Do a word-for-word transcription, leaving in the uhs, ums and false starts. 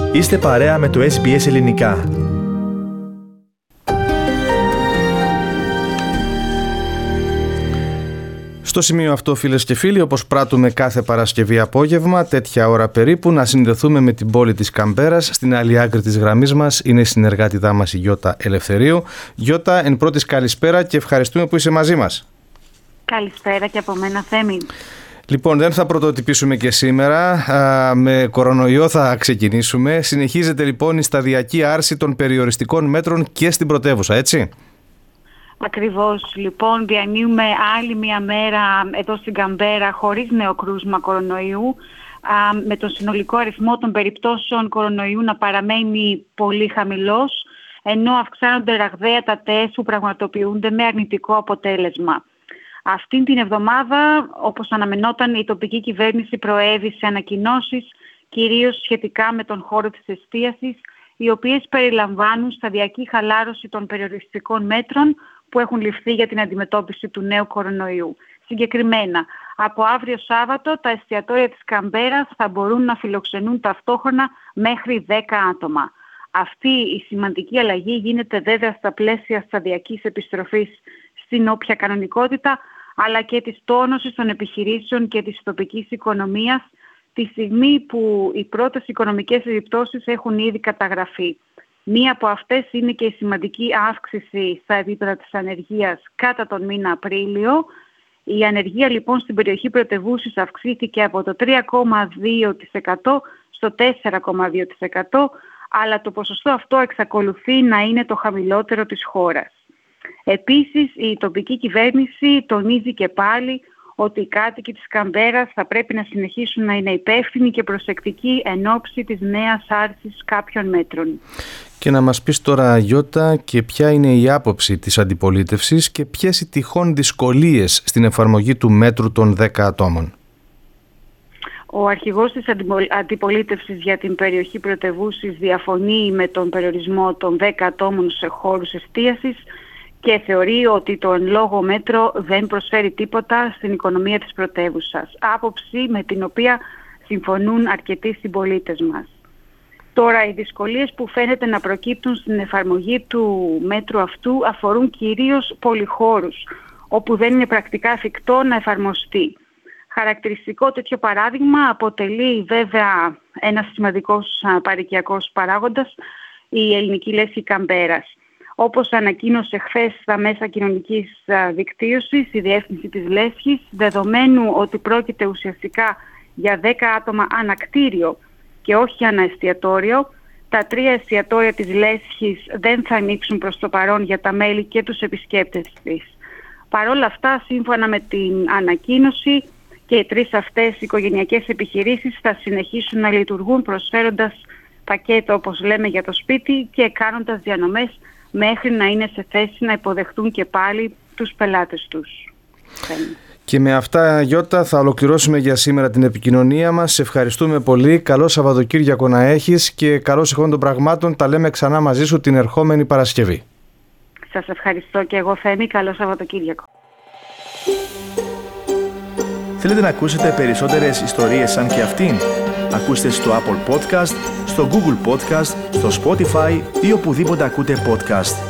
Είστε παρέα με το ες μπι ες Ελληνικά. Στο σημείο αυτό, φίλες και φίλοι, όπως πράττουμε κάθε Παρασκευή απόγευμα, τέτοια ώρα περίπου, να συνδεθούμε με την πόλη της Καμπέρας. Στην άλλη άκρη της γραμμής μας είναι η συνεργάτηδά μας η Γιώτα Ελευθερίου. Γιώτα, εν πρώτης καλησπέρα και ευχαριστούμε που είσαι μαζί μας. Καλησπέρα και από μένα, Θέμη. Λοιπόν, δεν θα πρωτοτυπήσουμε και σήμερα. Α, με κορονοϊό θα ξεκινήσουμε. Συνεχίζεται λοιπόν η σταδιακή άρση των περιοριστικών μέτρων και στην πρωτεύουσα, έτσι? Ακριβώς, λοιπόν, διανύουμε άλλη μια μέρα εδώ στην Καμπέρα χωρίς νέο κρούσμα κορονοϊού, α, με τον συνολικό αριθμό των περιπτώσεων κορονοϊού να παραμένει πολύ χαμηλός, ενώ αυξάνονται ραγδαία τα τεστ που πραγματοποιούνται με αρνητικό αποτέλεσμα. Αυτήν την εβδομάδα, όπως αναμενόταν, η τοπική κυβέρνηση προέβησε ανακοινώσεις, κυρίως σχετικά με τον χώρο της εστίασης, οι οποίες περιλαμβάνουν σταδιακή χαλάρωση των περιοριστικών μέτρων που έχουν ληφθεί για την αντιμετώπιση του νέου κορονοϊού. Συγκεκριμένα, από αύριο Σάββατο τα εστιατόρια της Καμπέρας θα μπορούν να φιλοξενούν ταυτόχρονα μέχρι δέκα άτομα. Αυτή η σημαντική αλλαγή γίνεται βέβαια στα πλαίσια σταδιακής επιστροφής στην όποια κανονικότητα, αλλά και της τόνωσης των επιχειρήσεων και της τοπικής οικονομίας, τη στιγμή που οι πρώτες οικονομικές επιπτώσεις έχουν ήδη καταγραφεί. Μία από αυτές είναι και η σημαντική αύξηση στα επίπεδα της ανεργίας κατά τον μήνα Απρίλιο. Η ανεργία λοιπόν στην περιοχή πρωτευούσης αυξήθηκε από το τρία κόμμα δύο τοις εκατό στο τέσσερα κόμμα δύο τοις εκατό, αλλά το ποσοστό αυτό εξακολουθεί να είναι το χαμηλότερο της χώρας. Επίσης, η τοπική κυβέρνηση τονίζει και πάλι ότι οι κάτοικοι της Καμπέρας θα πρέπει να συνεχίσουν να είναι υπεύθυνοι και προσεκτικοί εν ώψη της νέας άρσης κάποιων μέτρων. Και να μας πεις τώρα, Γιώτα, και ποια είναι η άποψη της αντιπολίτευσης και ποιες οι τυχόν δυσκολίες στην εφαρμογή του μέτρου των δέκα ατόμων. Ο αρχηγός της αντιπολίτευσης για την περιοχή πρωτευούσης διαφωνεί με τον περιορισμό των δέκα ατόμων σε χώρους εστίασης και θεωρεί ότι το εν λόγω μέτρο δεν προσφέρει τίποτα στην οικονομία της πρωτεύουσας. Άποψη με την οποία συμφωνούν αρκετοί συμπολίτες μας. Τώρα, οι δυσκολίες που φαίνεται να προκύπτουν στην εφαρμογή του μέτρου αυτού αφορούν κυρίως πολυχώρους, όπου δεν είναι πρακτικά εφικτό να εφαρμοστεί. Χαρακτηριστικό τέτοιο παράδειγμα αποτελεί βέβαια ένας σημαντικός παροικιακός παράγοντας, η ελληνική λέσχη Καμπέρας. Όπως ανακοίνωσε χθες στα μέσα κοινωνικής δικτύωσης η διεύθυνση της λέσχης, δεδομένου ότι πρόκειται ουσιαστικά για δέκα άτομα ανακτήριο και όχι ανά εστιατόριο, τα τρία εστιατόρια της λέσχης δεν θα ανοίξουν προς το παρόν για τα μέλη και τους επισκέπτες της. Παρ' όλα αυτά, σύμφωνα με την ανακοίνωση, και οι τρεις αυτές οικογενειακές επιχειρήσεις θα συνεχίσουν να λειτουργούν προσφέροντας πακέτο, όπως λέμε, για το σπίτι και κάνοντας διανομές μέχρι να είναι σε θέση να υποδεχτούν και πάλι τους πελάτες τους. Και με αυτά, Γιώτα, θα ολοκληρώσουμε για σήμερα την επικοινωνία μας. Σε ευχαριστούμε πολύ. Καλό Σαββατοκύριακο να έχεις και καλώς εχόντων των πραγμάτων. Τα λέμε ξανά μαζί σου την ερχόμενη Παρασκευή. Σας ευχαριστώ και εγώ, Θέμη. Καλό Σαββατοκύριακο. Θέλετε να ακούσετε περισσότερες ιστορίες σαν και αυτήν? Ακούστε στο Apple Podcast, στο Google Podcast, στο Spotify ή οπουδήποτε ακούτε podcast.